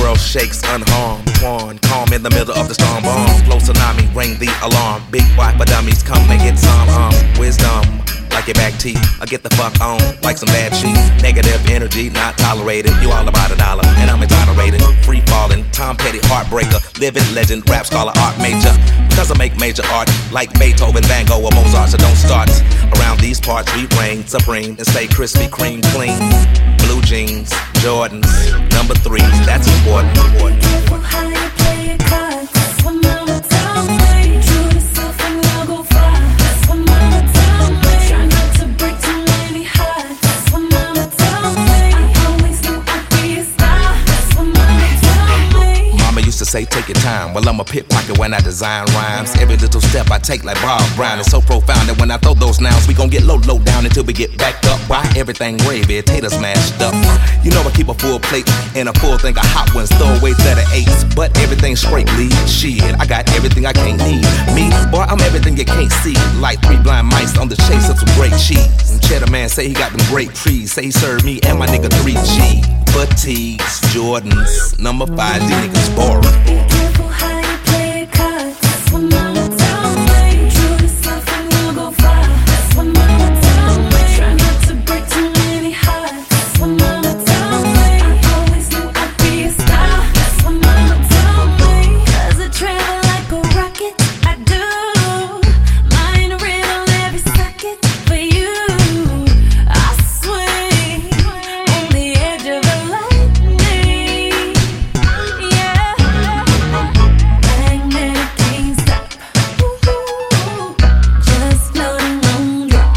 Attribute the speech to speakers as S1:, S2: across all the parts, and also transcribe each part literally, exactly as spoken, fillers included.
S1: world shakes unharmed. One calm in the middle of the storm. Bomb, flow tsunami, ring the alarm. Big white for dummies, come and get some um wisdom. Like your back teeth, I get the fuck on, like some bad sheets. Negative energy, not tolerated. You all about a dollar, and I'm exonerated. Free falling, Tom Petty, heartbreaker. Living legend, rap scholar, art major. Cause I make major art, like Beethoven, Van Gogh, or Mozart. So don't start. Around these parts, we reign supreme and stay crispy, cream, clean. Blue jeans, Jordans, number threes, that's important. important.
S2: How you play your cards, that's what mama tell me. True to self and you'll go far, that's what mama tell me. Try not to break too many hearts, that's what mama tell me. I always knew I'd be a star, that's what mama tell me.
S1: Mama used to say, take your time. Well, I'm a pickpocket when I design rhymes. Every little step I take like Bob Brown is so profound that when I throw those nouns, we gon' get low, low down until we get back up. Why everything gravy, taters mashed up. You know I keep a full plate and a full thing of hot ones, throwaways that are eights. But everything's straight lead, shit, I got everything I can't need. Me, boy, I'm everything you can't see. Like three blind mice on the chase of some great cheese. And Cheddar Man say he got them great trees. Say he served me and my nigga three G. Fatigues, Jordans, number five, these niggas boring.
S2: Be careful how you play your cards, that's what mama tell me. True to self and you'll go far, that's what mama tell me. Try not to break too many hearts, that's what mama tell me. I always knew I'd be a star, that's what mama tell me. Cause I travel like a rocket, I do. Mind a rhythm every second for you. I swing on the edge of a lightning, yeah. Magnetic can't stop. Ooh, just floating on drop.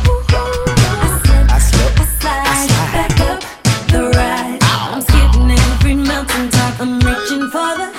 S2: I slip, I slide, back up the ride. I'm skipping every mountaintop. I'm reaching for the